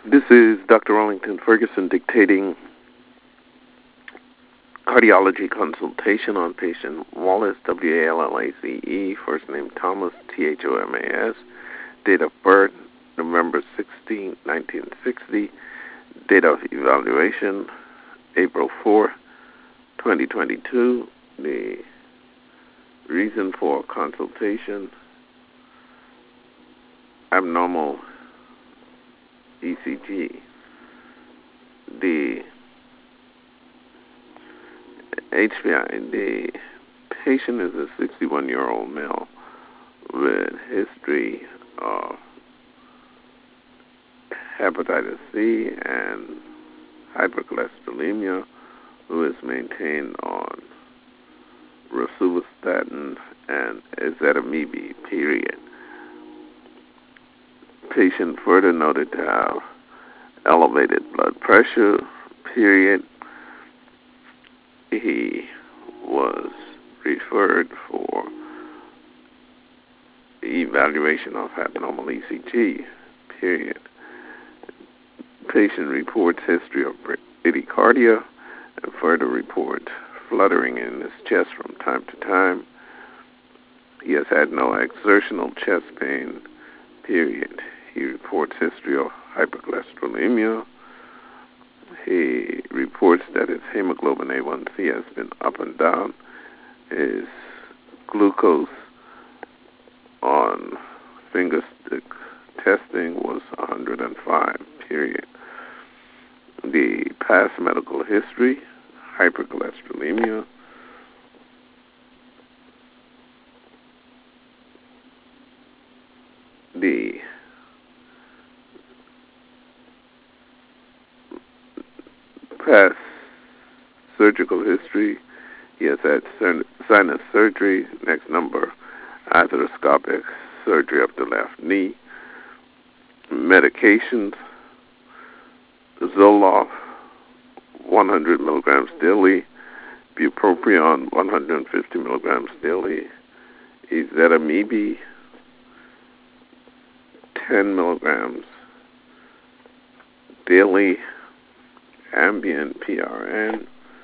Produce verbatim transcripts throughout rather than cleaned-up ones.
This is Doctor Arlington Ferguson dictating cardiology consultation on patient Wallace, W A L L A C E, first name Thomas, T H O M A S, date of birth November sixteenth, nineteen sixty, date of evaluation April fourth, twenty twenty-two, the reason for consultation, abnormal E C G. The H P I, the patient is a sixty-one-year-old male with history of hepatitis C and hypercholesterolemia, who is maintained on rosuvastatin and ezetimibe, period. Patient further noted to have elevated blood pressure, period. He was referred for evaluation of abnormal E C G, period. Patient reports history of bradycardia and further reports fluttering in his chest from time to time. He has had no exertional chest pain, period. He reports history of hypercholesterolemia. He reports that his hemoglobin A one C has been up and down. His glucose on finger stick testing was one hundred five, period. The past medical history, hypercholesterolemia. The past surgical history, he has had sinus surgery, next number, arthroscopic surgery of the left knee, medications, Zoloft, one hundred milligrams daily, bupropion, one hundred fifty milligrams daily, ezetimibe, ten milligrams daily, Ambien, P R N,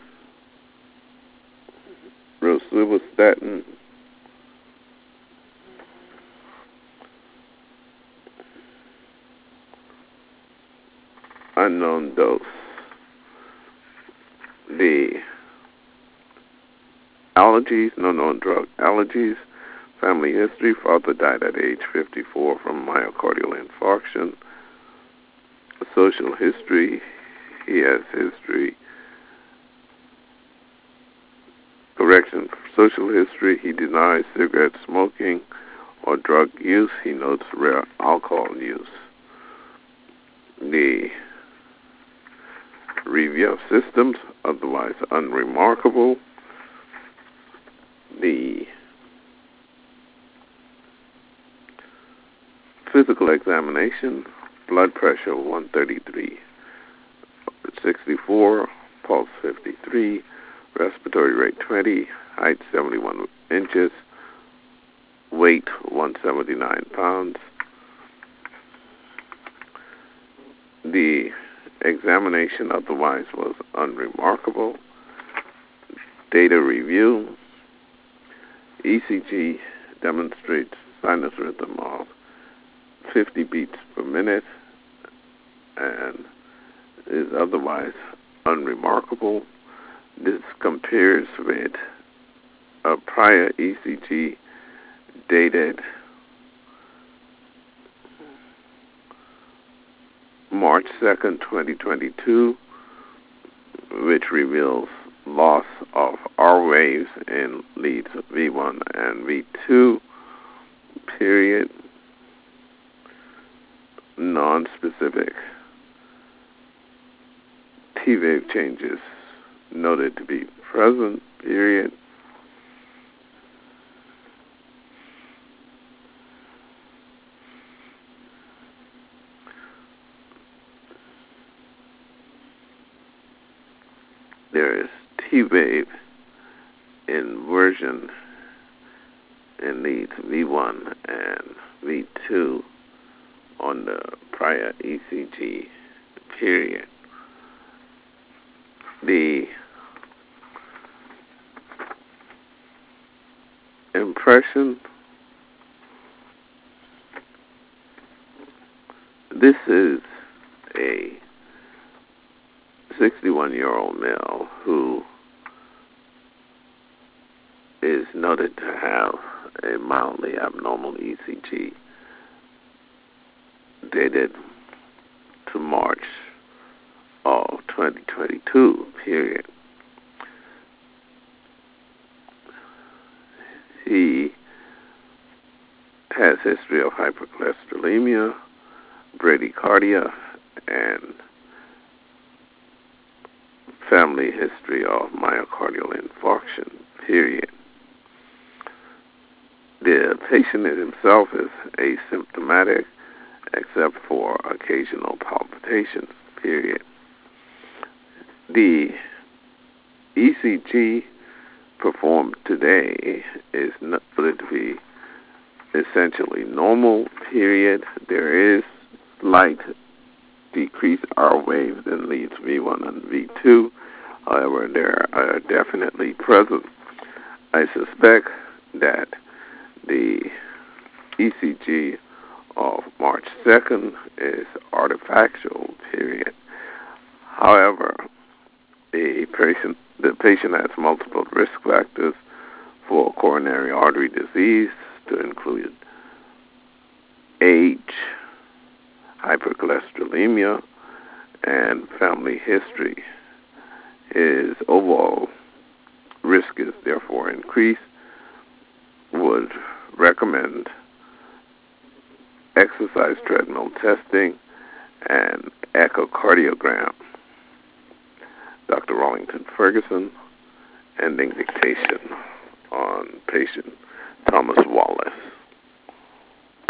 rosuvastatin, unknown dose. The allergies, no known drug allergies, family history, father died at age fifty-four from myocardial infarction. Social history, he has history, correction, social history, he denies cigarette smoking or drug use. He notes rare alcohol use. The review of systems, otherwise unremarkable. The physical examination, blood pressure one thirty-three sixty-four, pulse fifty-three, respiratory rate twenty, height seventy-one inches, weight one hundred seventy-nine pounds. The examination otherwise was unremarkable. Data review, E C G demonstrates sinus rhythm of fifty beats per minute and is otherwise unremarkable. This compares with a prior E C G dated March second, twenty twenty-two, which reveals loss of R waves in leads V one and V two, period, non-specific T-wave changes noted to be present, period. There is T-wave inversion in leads V one and V two on the prior E C G period. The impression, this is a sixty-one-year-old male who is noted to have a mildly abnormal E C G dated to March of twenty twenty-two, period. He has history of hypercholesterolemia, bradycardia, and family history of myocardial infarction, period. The patient himself is asymptomatic except for occasional palpitations, period. The E C G performed today is noted to be essentially normal, period. There is slight decreased R waves in leads V one and V two. However, they are definitely present. I suspect that the E C G of March second is artifactual, period. However, the patient, the patient has multiple risk factors for coronary artery disease, to include age, hypercholesterolemia, and family history. His overall risk is therefore increased. Would recommend exercise treadmill testing and echocardiogram. Doctor Rawlington Ferguson, ending dictation on patient Thomas Wallace.